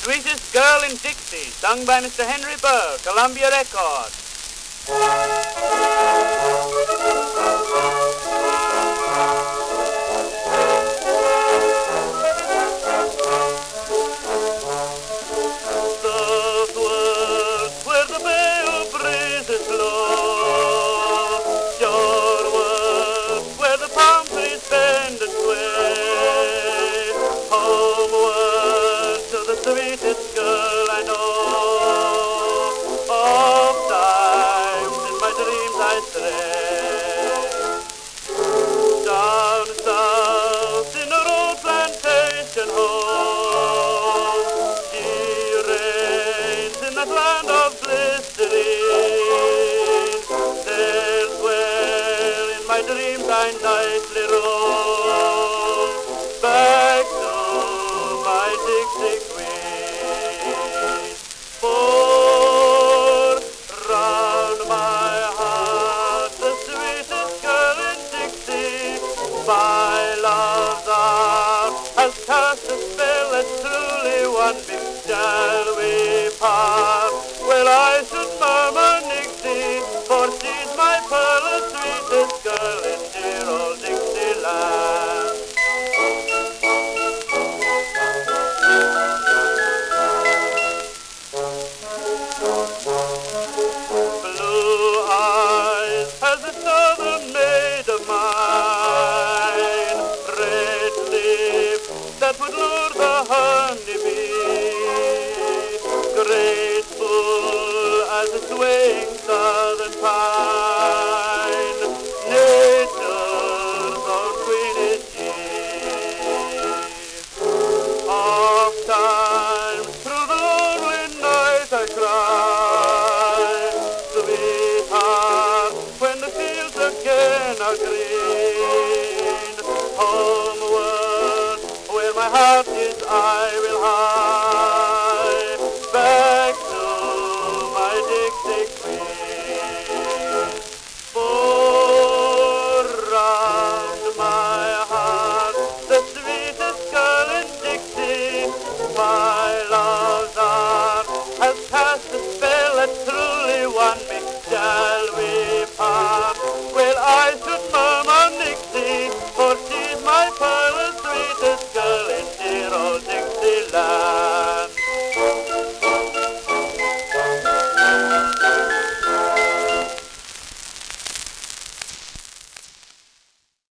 Sweetest Girl in Dixie, sung by Mr. Henry Burr, Columbia Records. Southward, where the Bay breezes blow, shoreward, where the palm trees bend and sway, homeward to the sweetest girl I know. Oft-times in my dreams I stray, down south in a old plantation home. In that land of blistering, there's where in my dreams I nightly roam, back to my Dixie Queen. For round my heart the sweetest girl in Dixie, my love's art has cast a spell that's truly one big shall we part. Well, I should murmur Nixie, for she's my pearl, the sweetest girl in dear old Dixieland. Blue eyes has a southern maid of mine, red lips that would lure the honeybee, graceful as a swaying southern pine, nature's own queen is she. Oft-times through the lonely night I cry, sweetheart, when the fields again are green, homeward where my heart is I